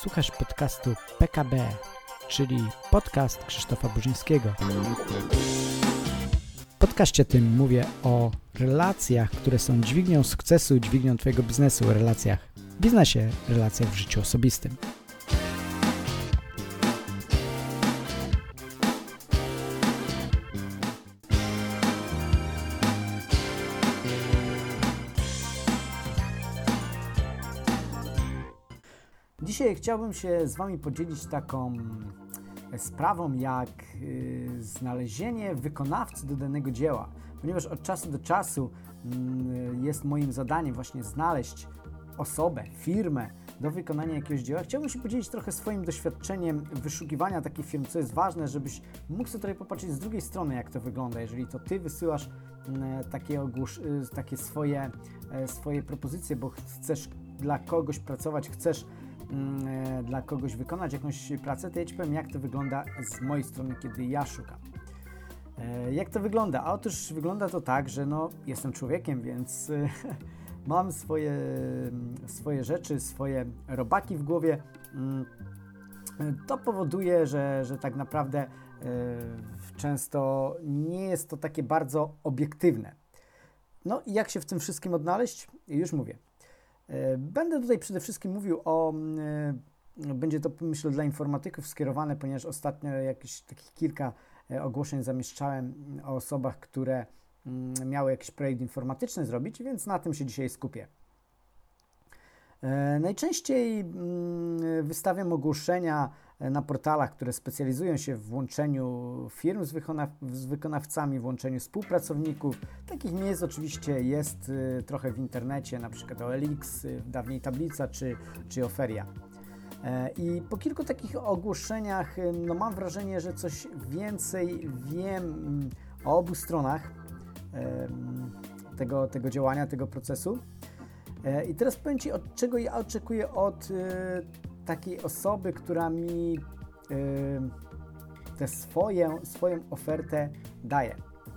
Słuchasz podcastu PKB, czyli podcast Krzysztofa Burzyńskiego. W podcaście tym mówię o relacjach, które są dźwignią sukcesu, dźwignią Twojego biznesu, o relacjach w biznesie, relacjach w życiu osobistym. Dzisiaj chciałbym się z Wami podzielić taką sprawą jak znalezienie wykonawcy do danego dzieła, ponieważ od czasu do czasu jest moim zadaniem właśnie znaleźć osobę, firmę do wykonania jakiegoś dzieła. Chciałbym się podzielić trochę swoim doświadczeniem wyszukiwania takich firm, co jest ważne, żebyś mógł sobie tutaj popatrzeć z drugiej strony, jak to wygląda. Jeżeli to Ty wysyłasz takie swoje propozycje, bo chcesz dla kogoś pracować, chcesz dla kogoś wykonać jakąś pracę, to ja Ci powiem, jak to wygląda z mojej strony, kiedy ja szukam. Jak to wygląda? A otóż wygląda to tak, że jestem człowiekiem, więc mam swoje rzeczy, swoje robaki w głowie. To powoduje, że tak naprawdę często nie jest to takie bardzo obiektywne. No i jak się w tym wszystkim odnaleźć? Już mówię. Będę tutaj przede wszystkim mówił będzie to, myślę, dla informatyków skierowane, ponieważ ostatnio jakieś takich kilka ogłoszeń zamieszczałem o osobach, które miały jakiś projekt informatyczny zrobić, więc na tym się dzisiaj skupię. Najczęściej wystawiam ogłoszenia na portalach, które specjalizują się w łączeniu firm z wykonawcami, w łączeniu współpracowników. Takich miejsc oczywiście jest trochę w internecie, na przykład OLX, dawniej Tablica czy Oferia. I po kilku takich ogłoszeniach mam wrażenie, że coś więcej wiem o obu stronach tego działania, tego procesu. I teraz powiem Ci, od czego ja oczekuję od takiej osoby, która mi swoją ofertę daje.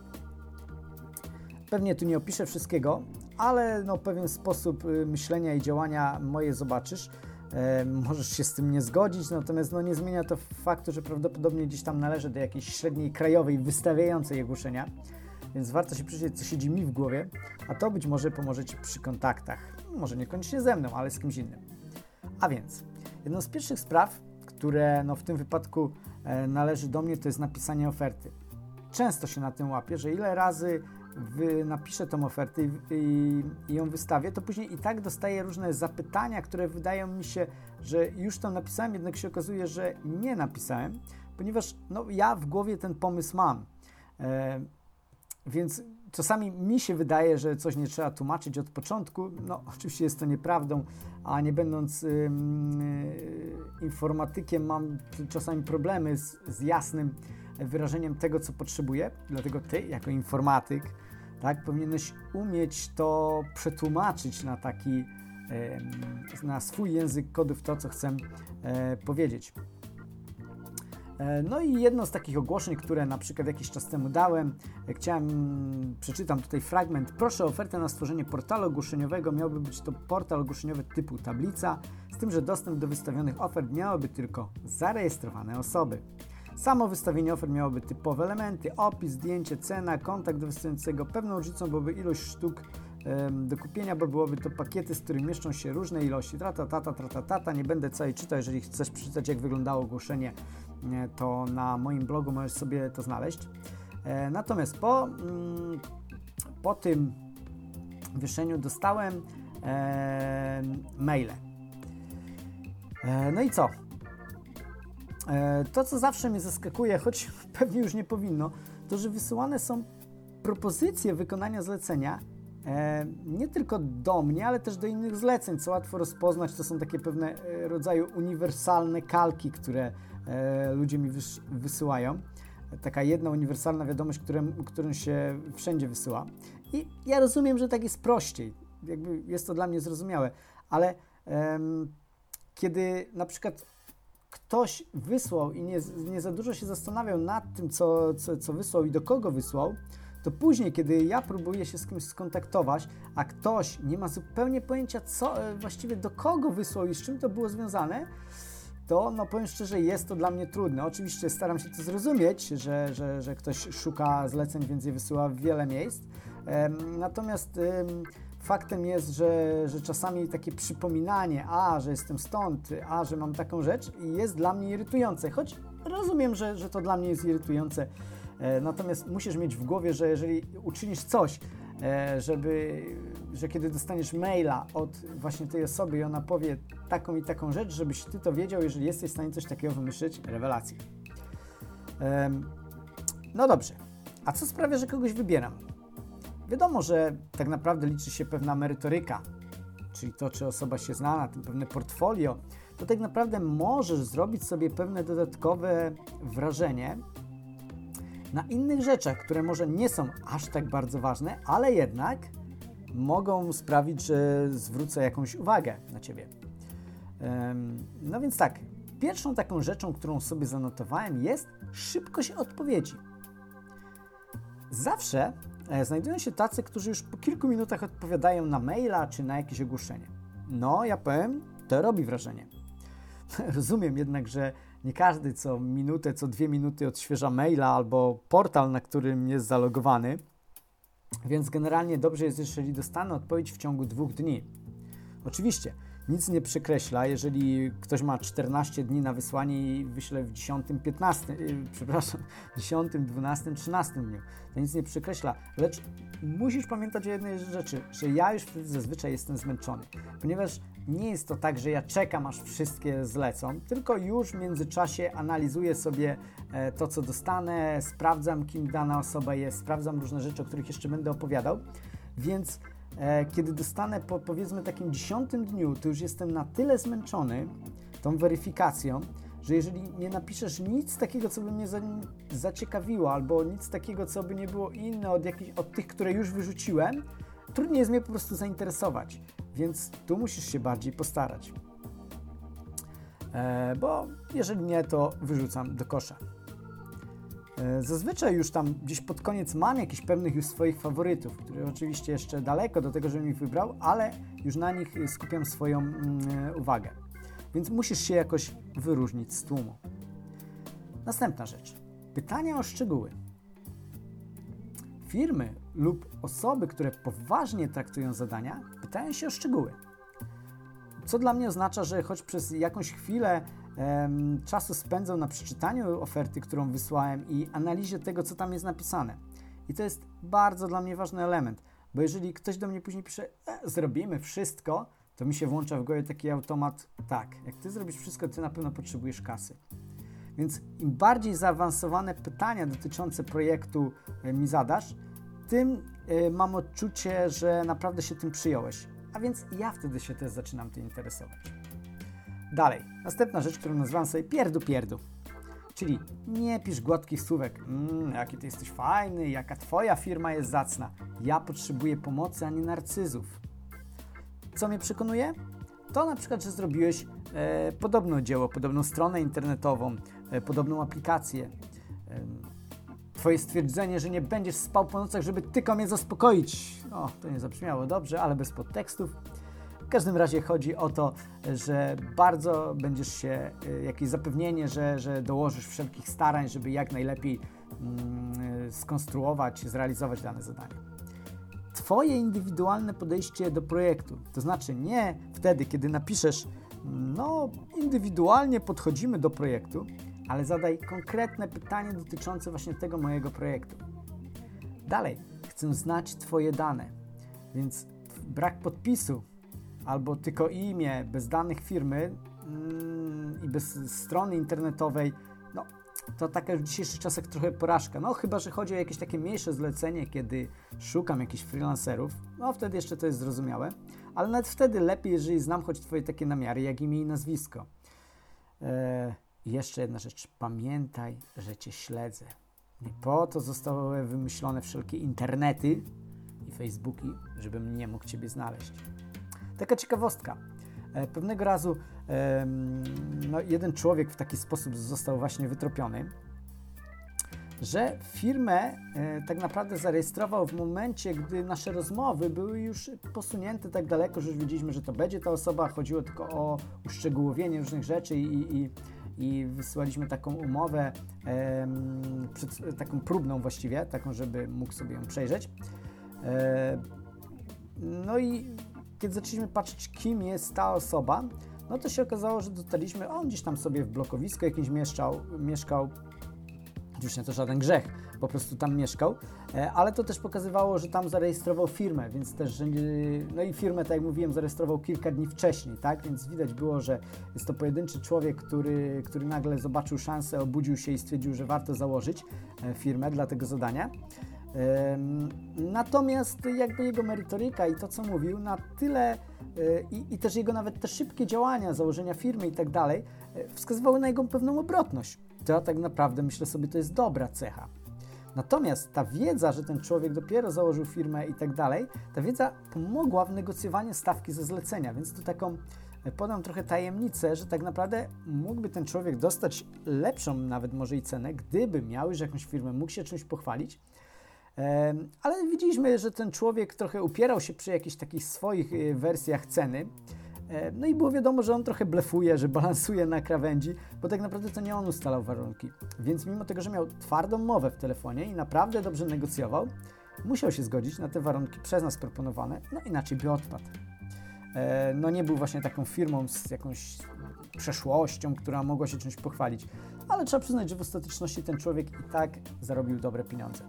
Pewnie tu nie opiszę wszystkiego, ale pewien sposób myślenia i działania moje zobaczysz. Możesz się z tym nie zgodzić, natomiast nie zmienia to faktu, że prawdopodobnie gdzieś tam należę do jakiejś średniej krajowej wystawiającej ogłoszenia, więc warto się przyjrzeć, co siedzi mi w głowie, a to być może pomoże Ci przy kontaktach. Może niekoniecznie ze mną, ale z kimś innym. A więc, jedną z pierwszych spraw, które w tym wypadku należy do mnie, to jest napisanie oferty. Często się na tym łapię, że ile razy napiszę tą ofertę i ją wystawię, to później i tak dostaję różne zapytania, które wydają mi się, że już to napisałem, jednak się okazuje, że nie napisałem, ponieważ ja w głowie ten pomysł mam. Więc czasami mi się wydaje, że coś nie trzeba tłumaczyć od początku. Oczywiście jest to nieprawdą, a nie będąc informatykiem mam czasami problemy z jasnym wyrażeniem tego, co potrzebuję. Dlatego Ty, jako informatyk, powinieneś umieć to przetłumaczyć na swój język kodów to, co chcę powiedzieć. I jedno z takich ogłoszeń, które na przykład jakiś czas temu dałem, przeczytam tutaj fragment. Proszę o ofertę na stworzenie portalu ogłoszeniowego. Miałby być to portal ogłoszeniowy typu Tablica, z tym, że dostęp do wystawionych ofert miałyby tylko zarejestrowane osoby. Samo wystawienie ofert miałoby typowe elementy, opis, zdjęcie, cena, kontakt do wystawiającego. Pewną różnicą byłoby ilość sztuk do kupienia, bo byłoby to pakiety, z którymi mieszczą się różne ilości. Nie będę całej czytał, jeżeli chcesz przeczytać, jak wyglądało ogłoszenie, to na moim blogu możesz sobie to znaleźć. Natomiast po tym wyszeniu dostałem maile. I co? To, co zawsze mnie zaskakuje, choć pewnie już nie powinno, to, że wysyłane są propozycje wykonania zlecenia nie tylko do mnie, ale też do innych zleceń, co łatwo rozpoznać. To są takie pewne rodzaju uniwersalne kalki, które ludzie mi wysyłają. Taka jedna uniwersalna wiadomość, którą się wszędzie wysyła. I ja rozumiem, że tak jest prościej. Jest to dla mnie zrozumiałe, ale kiedy na przykład ktoś wysłał i nie za dużo się zastanawiał nad tym, co wysłał i do kogo wysłał, to później, kiedy ja próbuję się z kimś skontaktować, a ktoś nie ma zupełnie pojęcia, właściwie do kogo wysłał i z czym to było związane, to no powiem szczerze, jest to dla mnie trudne. Oczywiście staram się to zrozumieć, że ktoś szuka zleceń, więc je wysyła w wiele miejsc. Natomiast faktem jest, że czasami takie przypominanie, że jestem stąd, że mam taką rzecz, jest dla mnie irytujące. Choć rozumiem, że to dla mnie jest irytujące. Natomiast musisz mieć w głowie, że jeżeli uczynisz coś, że kiedy dostaniesz maila od właśnie tej osoby i ona powie taką i taką rzecz, żebyś ty to wiedział, jeżeli jesteś w stanie coś takiego wymyślić, rewelacja. No dobrze, a co sprawia, że kogoś wybieram? Wiadomo, że tak naprawdę liczy się pewna merytoryka, czyli to, czy osoba się zna, na tym pewne portfolio, to tak naprawdę możesz zrobić sobie pewne dodatkowe wrażenie na innych rzeczach, które może nie są aż tak bardzo ważne, ale jednak mogą sprawić, że zwrócę jakąś uwagę na Ciebie. No więc tak, pierwszą taką rzeczą, którą sobie zanotowałem, jest szybkość odpowiedzi. Zawsze znajdują się tacy, którzy już po kilku minutach odpowiadają na maila czy na jakieś ogłoszenie. No, ja powiem, to robi wrażenie. Rozumiem jednak, że nie każdy co minutę, co 2 minuty odświeża maila albo portal, na którym jest zalogowany, więc generalnie dobrze jest, jeżeli dostanę odpowiedź w ciągu 2 dni. Oczywiście nic nie przekreśla, jeżeli ktoś ma 14 dni na wysłanie i wyśle w 10, 12, 13 dniu. To nic nie przekreśla, lecz musisz pamiętać o jednej rzeczy, że ja już wtedy zazwyczaj jestem zmęczony, ponieważ nie jest to tak, że ja czekam, aż wszystkie zlecą, tylko już w międzyczasie analizuję sobie to, co dostanę, sprawdzam, kim dana osoba jest, sprawdzam różne rzeczy, o których jeszcze będę opowiadał, więc kiedy dostanę po powiedzmy takim 10 dniu, to już jestem na tyle zmęczony tą weryfikacją, że jeżeli nie napiszesz nic takiego, co by mnie zaciekawiło, albo nic takiego, co by nie było inne od tych, które już wyrzuciłem, trudniej jest mnie po prostu zainteresować, więc tu musisz się bardziej postarać, bo jeżeli nie, to wyrzucam do kosza. Zazwyczaj już tam gdzieś pod koniec mam jakichś pewnych już swoich faworytów, które oczywiście jeszcze daleko do tego, żebym ich wybrał, ale już na nich skupiam swoją uwagę. Więc musisz się jakoś wyróżnić z tłumu. Następna rzecz. Pytania o szczegóły. Firmy lub osoby, które poważnie traktują zadania, pytają się o szczegóły. Co dla mnie oznacza, że choć przez jakąś chwilę czasu spędzą na przeczytaniu oferty, którą wysłałem i analizie tego, co tam jest napisane. I to jest bardzo dla mnie ważny element, bo jeżeli ktoś do mnie później pisze, zrobimy wszystko, to mi się włącza w głowie taki automat, tak, jak ty zrobisz wszystko, ty na pewno potrzebujesz kasy. Więc im bardziej zaawansowane pytania dotyczące projektu mi zadasz, tym mam odczucie, że naprawdę się tym przyjąłeś. A więc ja wtedy się też zaczynam tym interesować. Dalej, następna rzecz, którą nazywam sobie pierdu. Czyli nie pisz gładkich słówek, jaki ty jesteś fajny, jaka twoja firma jest zacna. Ja potrzebuję pomocy, a nie narcyzów. Co mnie przekonuje? To na przykład, że zrobiłeś podobne dzieło, podobną stronę internetową, podobną aplikację. Twoje stwierdzenie, że nie będziesz spał po nocach, żeby tylko mnie zaspokoić. To nie zabrzmiało dobrze, ale bez podtekstów. W każdym razie chodzi o to, że bardzo będziesz się, jakieś zapewnienie, że dołożysz wszelkich starań, żeby jak najlepiej skonstruować, zrealizować dane zadanie. Twoje indywidualne podejście do projektu, to znaczy nie wtedy, kiedy napiszesz, indywidualnie podchodzimy do projektu, ale zadaj konkretne pytanie dotyczące właśnie tego mojego projektu. Dalej, chcę znać Twoje dane, więc brak podpisu albo tylko imię, bez danych firmy i bez strony internetowej, to taka w dzisiejszych czasach trochę porażka. Chyba że chodzi o jakieś takie mniejsze zlecenie, kiedy szukam jakichś freelancerów, wtedy jeszcze to jest zrozumiałe, ale nawet wtedy lepiej, jeżeli znam choć Twoje takie namiary, jak imię i nazwisko. I jeszcze jedna rzecz, pamiętaj, że Cię śledzę. Nie po to zostały wymyślone wszelkie internety i Facebooki, żebym nie mógł Ciebie znaleźć. Taka ciekawostka. Pewnego razu jeden człowiek w taki sposób został właśnie wytropiony. że firmę tak naprawdę zarejestrował w momencie, gdy nasze rozmowy były już posunięte tak daleko, że już wiedzieliśmy, że to będzie ta osoba, chodziło tylko o uszczegółowienie różnych rzeczy i wysyłaliśmy taką umowę, taką próbną właściwie, taką, żeby mógł sobie ją przejrzeć. No i kiedy zaczęliśmy patrzeć, kim jest ta osoba, no to się okazało, że dotarliśmy, on gdzieś tam sobie w blokowisku jakimś mieszkał. Oczywiście to żaden grzech, po prostu tam mieszkał, ale to też pokazywało, że tam zarejestrował firmę, więc też, no i firmę, tak jak mówiłem, zarejestrował kilka dni wcześniej, tak, więc widać było, że jest to pojedynczy człowiek, który nagle zobaczył szansę, obudził się i stwierdził, że warto założyć firmę dla tego zadania. Natomiast jakby jego merytoryka i to, co mówił, na tyle i też jego nawet te szybkie działania, założenia firmy i tak dalej, wskazywały na jego pewną obrotność. To tak naprawdę, myślę sobie, to jest dobra cecha. Natomiast ta wiedza, że ten człowiek dopiero założył firmę i tak dalej, ta wiedza pomogła w negocjowaniu stawki ze zlecenia, więc tu taką podam trochę tajemnicę, że tak naprawdę mógłby ten człowiek dostać lepszą nawet może i cenę, gdyby miał już jakąś firmę, mógł się czymś pochwalić, ale widzieliśmy, że ten człowiek trochę upierał się przy jakichś takich swoich wersjach ceny. No i było wiadomo, że on trochę blefuje, że balansuje na krawędzi, bo tak naprawdę to nie on ustalał warunki. Więc mimo tego, że miał twardą mowę w telefonie i naprawdę dobrze negocjował, musiał się zgodzić na te warunki przez nas proponowane, no inaczej by odpadł. No nie był właśnie taką firmą z jakąś przeszłością, która mogła się czymś pochwalić, ale trzeba przyznać, że w ostateczności ten człowiek i tak zarobił dobre pieniądze.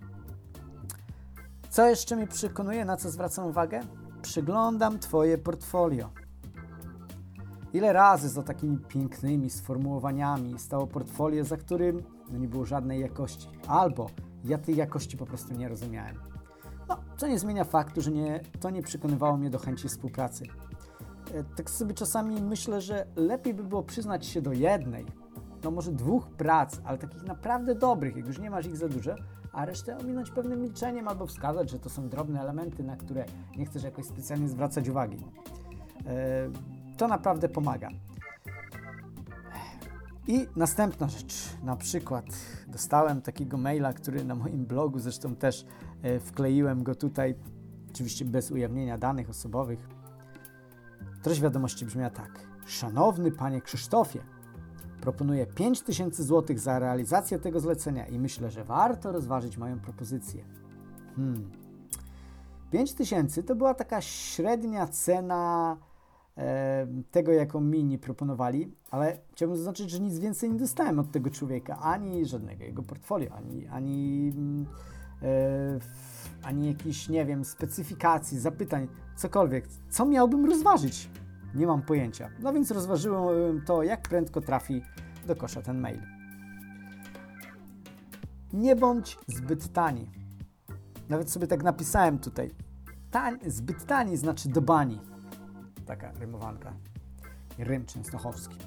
Co jeszcze mnie przekonuje, na co zwracam uwagę? Przyglądam Twoje portfolio. Ile razy za takimi pięknymi sformułowaniami stało portfolio, za którym nie było żadnej jakości, albo ja tej jakości po prostu nie rozumiałem. No, co nie zmienia faktu, że to nie przekonywało mnie do chęci współpracy. Tak sobie czasami myślę, że lepiej by było przyznać się do jednej, no może 2 prac, ale takich naprawdę dobrych, jak już nie masz ich za dużo, a resztę ominąć pewnym milczeniem albo wskazać, że to są drobne elementy, na które nie chcesz jakoś specjalnie zwracać uwagi. To naprawdę pomaga. I następna rzecz, na przykład dostałem takiego maila, który na moim blogu, zresztą też wkleiłem go tutaj, oczywiście bez ujawnienia danych osobowych. Treść wiadomości brzmiała tak. Szanowny panie Krzysztofie, proponuję 5000 zł za realizację tego zlecenia i myślę, że warto rozważyć moją propozycję. 5000 to była taka średnia cena tego, jaką mi proponowali, ale chciałbym zaznaczyć, że nic więcej nie dostałem od tego człowieka, ani żadnego jego portfolio, ani jakichś, nie wiem, specyfikacji, zapytań, cokolwiek. Co miałbym rozważyć? Nie mam pojęcia. No więc rozważyłem to, jak prędko trafi do kosza ten mail. Nie bądź zbyt tani. Nawet sobie tak napisałem tutaj. Zbyt tani znaczy do bani. Taka rymowanka. Rym częstochowski.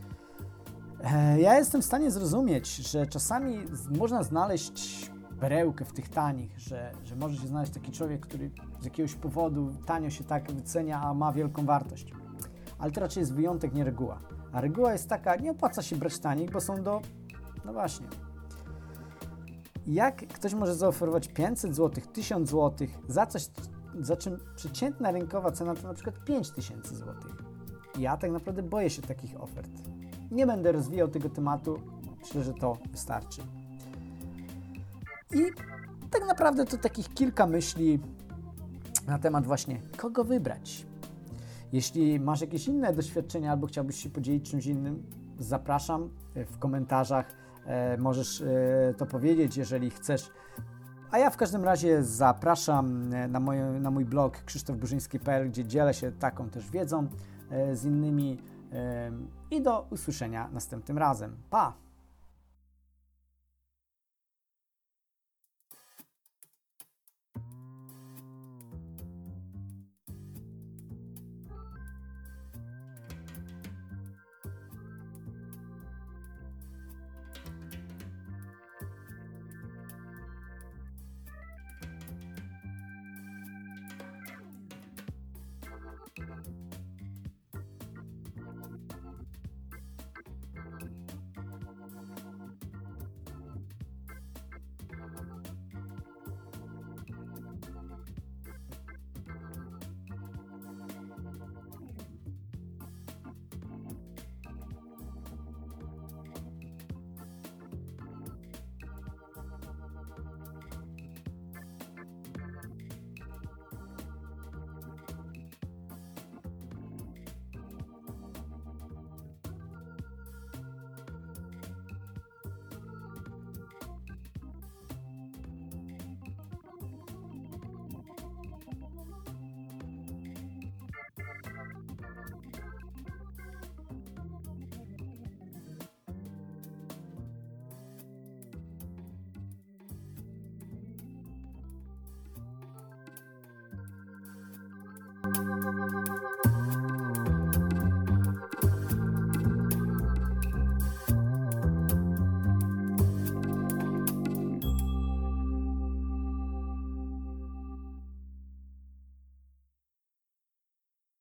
Ja jestem w stanie zrozumieć, że czasami można znaleźć perełkę w tych tanich, że może się znaleźć taki człowiek, który z jakiegoś powodu tanio się tak wycenia, a ma wielką wartość. Ale to raczej jest wyjątek, nie reguła. A reguła jest taka, nie opłaca się brać tanich, bo są no właśnie. Jak ktoś może zaoferować 500 zł, 1000 zł za coś, za czym przeciętna rynkowa cena to na przykład 5000 zł. Ja tak naprawdę boję się takich ofert. Nie będę rozwijał tego tematu, myślę, że to wystarczy. I tak naprawdę to takich kilka myśli na temat właśnie, kogo wybrać. Jeśli masz jakieś inne doświadczenia albo chciałbyś się podzielić czymś innym, zapraszam w komentarzach. Możesz to powiedzieć, jeżeli chcesz. A ja w każdym razie zapraszam na mój blog krzysztofburzyński.pl, gdzie dzielę się taką też wiedzą z innymi i do usłyszenia następnym razem. Pa!